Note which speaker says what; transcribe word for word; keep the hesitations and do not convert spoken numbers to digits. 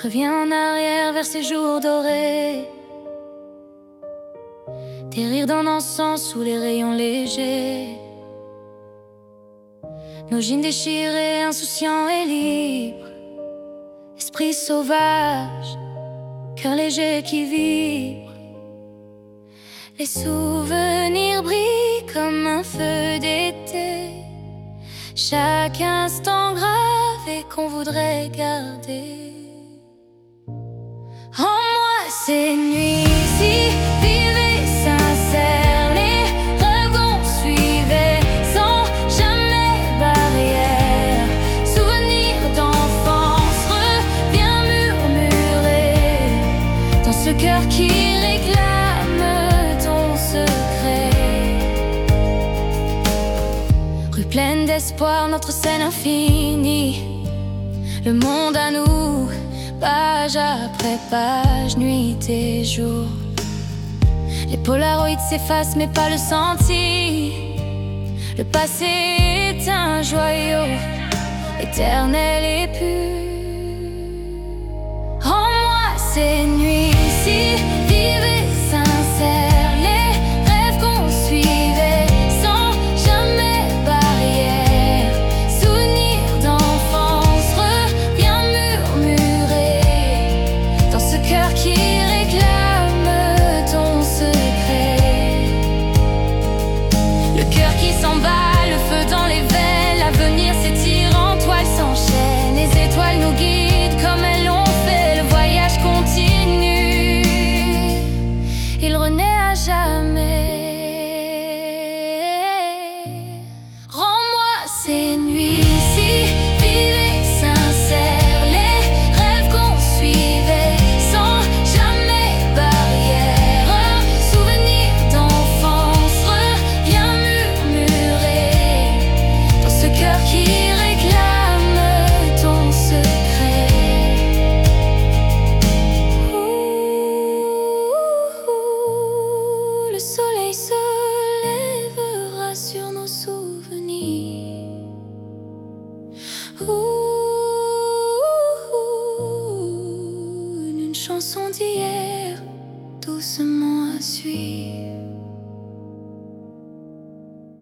Speaker 1: Reviens en arrière vers ces jours dorés, tes rires d'un encens sous les rayons légers, nos jeans déchirés, insouciants et libres, esprit sauvage, cœur léger qui vibre. Les souvenirs brillent comme un feu d'été, chaque instant gravé qu'on voudrait garder. En moi ces nuits-ci vivaient sincères, les rêves qu'on suivait sans jamais barrière. Souvenirs d'enfance revient murmurer dans ce cœur qui réclame ton secret. Rue pleine d'espoir, notre scène infinie, le monde à nous, page après page, nuit et jour. Les polaroïdes s'effacent mais pas le senti. Le passé est un joyau éternel et pur. En moi ces nuits-ci vivaient sincères, les rêves qu'on suivait sans jamais barrière. Souvenirs d'enfance revient murmurer dans ce cœur qui réclame ton secret. Le cœur qui s'emballe, le feu dans les veines, l'avenir s'étire en toile s'enchaîne. Les étoiles nous guident comme elles l'ont fait, le voyage continue, il renaît à jamais. Rends-moi ces nuits-ci vivaient sincères, les rêves qu'on suivait sans jamais barrière. Un souvenir d'enfance revient murmurer dans ce cœur qui réclame ton secret. Ouh, le soleil se lèvera sur nos souvenirs. Ouh, une chanson d'hier doucement à suivre.